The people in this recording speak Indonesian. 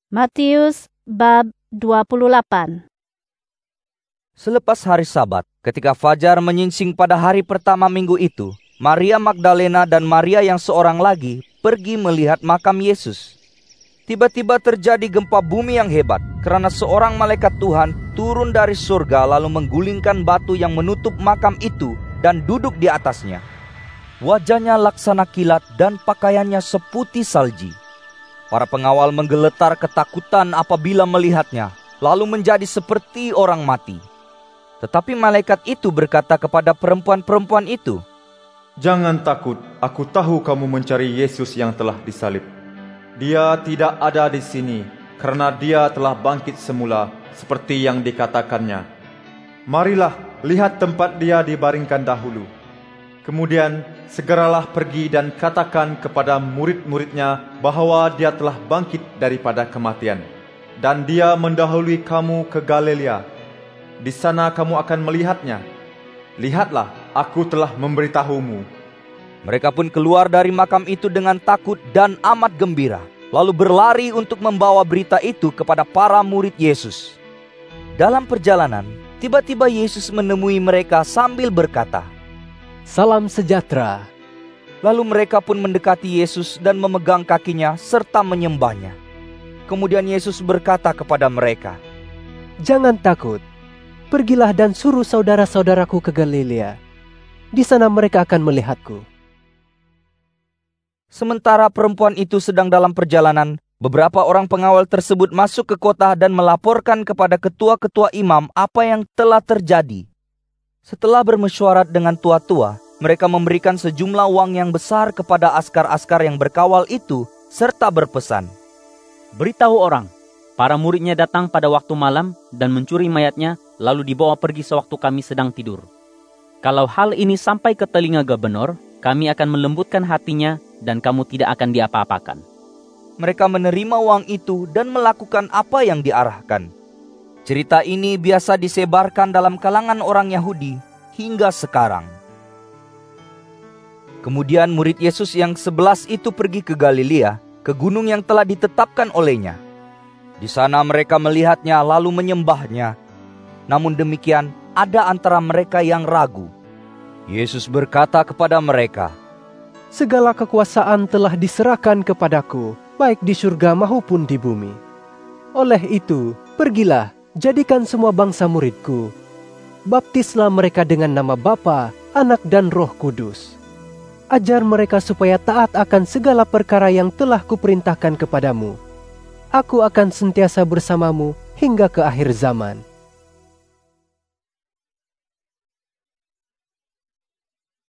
Matius bab 28. Selepas hari Sabat, ketika fajar menyingsing pada hari pertama minggu itu, Maria Magdalena dan Maria yang seorang lagi pergi melihat makam Yesus. Tiba-tiba terjadi gempa bumi yang hebat, karena seorang malaikat Tuhan turun dari surga lalu menggulingkan batu yang menutup makam itu dan duduk di atasnya. Wajahnya laksana kilat dan pakaiannya seputih salji. Para pengawal menggeletar ketakutan apabila melihatnya, lalu menjadi seperti orang mati. Tetapi malaikat itu berkata kepada perempuan-perempuan itu, "Jangan takut, aku tahu kamu mencari Yesus yang telah disalib. Dia tidak ada di sini, karena dia telah bangkit semula, seperti yang dikatakannya. Marilah, lihat tempat dia dibaringkan dahulu. Kemudian segeralah pergi dan katakan kepada murid-muridnya bahwa dia telah bangkit daripada kematian. Dan dia mendahului kamu ke Galilea. Di sana kamu akan melihatnya. Lihatlah, aku telah memberitahumu." Mereka pun keluar dari makam itu dengan takut dan amat gembira, lalu berlari untuk membawa berita itu kepada para murid Yesus. Dalam perjalanan, tiba-tiba Yesus menemui mereka sambil berkata, "Salam sejahtera." Lalu mereka pun mendekati Yesus dan memegang kakinya serta menyembahnya. Kemudian Yesus berkata kepada mereka, "Jangan takut. Pergilah dan suruh saudara-saudaraku ke Galilea. Di sana mereka akan melihatku." Sementara perempuan itu sedang dalam perjalanan, beberapa orang pengawal tersebut masuk ke kota dan melaporkan kepada ketua-ketua imam apa yang telah terjadi. Setelah bermesyuarat dengan tua-tua, mereka memberikan sejumlah uang yang besar kepada askar-askar yang berkawal itu, serta berpesan, "Beritahu orang, para muridnya datang pada waktu malam dan mencuri mayatnya, lalu dibawa pergi sewaktu kami sedang tidur. Kalau hal ini sampai ke telinga gubernur, kami akan melembutkan hatinya dan kamu tidak akan diapa-apakan." Mereka menerima uang itu dan melakukan apa yang diarahkan. Cerita ini biasa disebarkan dalam kalangan orang Yahudi hingga sekarang. Kemudian murid Yesus yang 11 itu pergi ke Galilea, ke gunung yang telah ditetapkan olehnya. Di sana mereka melihatnya lalu menyembahnya. Namun demikian, ada antara mereka yang ragu. Yesus berkata kepada mereka, "Segala kekuasaan telah diserahkan kepadaku, baik di surga maupun di bumi. Oleh itu, pergilah, jadikan semua bangsa muridku. Baptislah mereka dengan nama Bapa, Anak dan Roh Kudus. Ajar mereka supaya taat akan segala perkara yang telah kuperintahkan kepadamu. Aku akan sentiasa bersamamu hingga ke akhir zaman."